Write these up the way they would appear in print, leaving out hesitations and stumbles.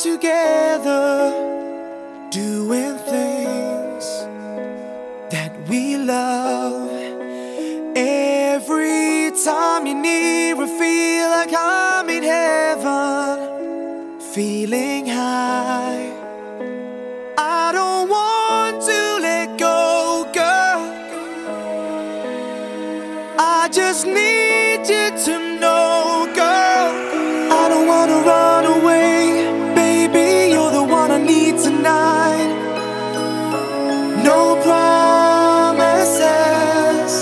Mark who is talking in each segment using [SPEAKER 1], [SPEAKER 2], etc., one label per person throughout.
[SPEAKER 1] together, doing things that we love. Every time you're near, I feel like I'm in heaven, feeling high. I don't want to let go, girl. I just need you to know, girl. I don't wanna run away, baby, you're the one I need tonight. No promises,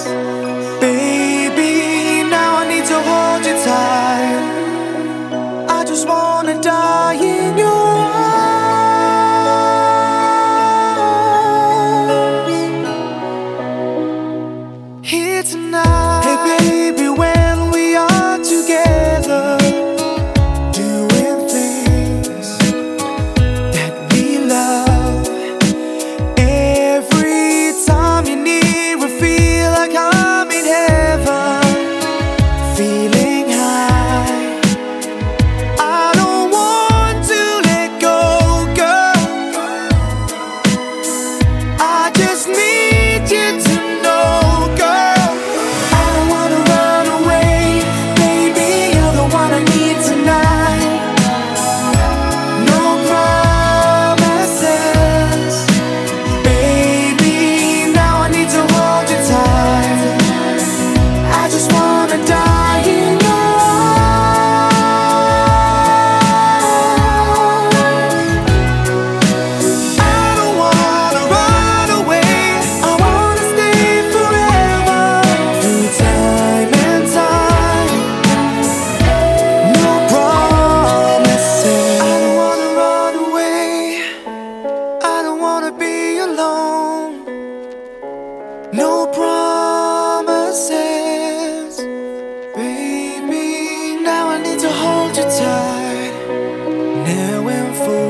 [SPEAKER 1] baby, now I need to hold you tight. I just wanna die in your arms here tonight. Hey baby, when we are together, doing things that we love. Every time you're near, I feel like I'm in heaven, feeling high. I don't want to let go, girl. I just need you to know, girl. I don't wanna run away, baby, you're the one I need tonight. No promises, baby, now I need to hold you tight. I just wanna die in your arms. I don't wanna run away, I wanna stay forever, through time and time. No promises. I don't wanna run away, I don't wanna be alone. No promises, baby, now I need to hold you tight, now and forever.